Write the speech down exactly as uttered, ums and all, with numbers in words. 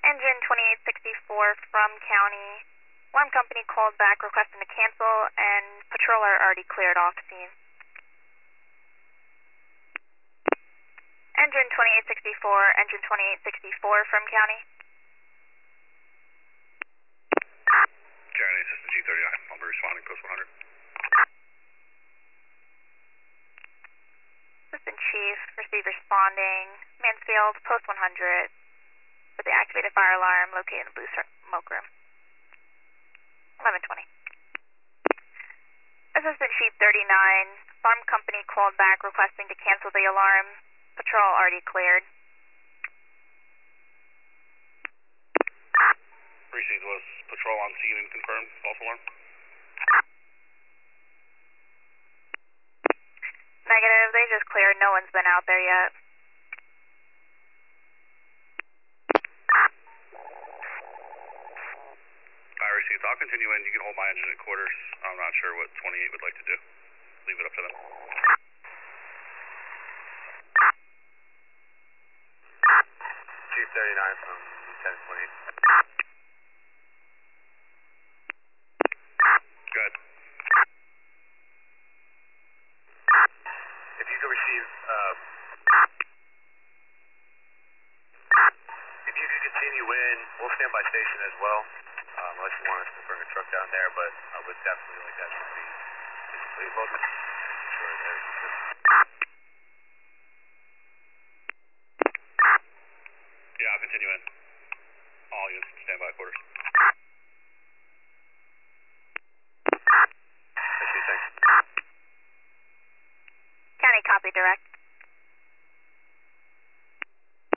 Engine twenty-eight sixty-four from county. Alarm company called back requesting to cancel, and patrol are already cleared off scene. Engine twenty-eight sixty-four, engine twenty-eight sixty-four from county. County, this is G thirty-nine. I'll be responding, post one hundred. Assistant Chief, receive responding. Mansfield, post one hundred. For the activated fire alarm located in the blue smoke room. eleven twenty. Assistant Chief thirty-nine, alarm company called back requesting to cancel the alarm. Patrol already cleared. Precinct was patrol on scene and confirmed. False alarm. Negative, they just cleared. No one's been out there yet. I received. I'll continue in. You can hold my engine at quarters. I'm not sure what twenty-eight would like to do. Leave it up to them. Chief thirty-nine from Lieutenant twenty-eight. Good. If you could receive, uh, if you could continue in, we'll stand by station as well. Um, unless you want us to bring a truck down there, but I would definitely like that to be displayed. Both sure there's Yeah, I'll continue in. All units stand by quarters.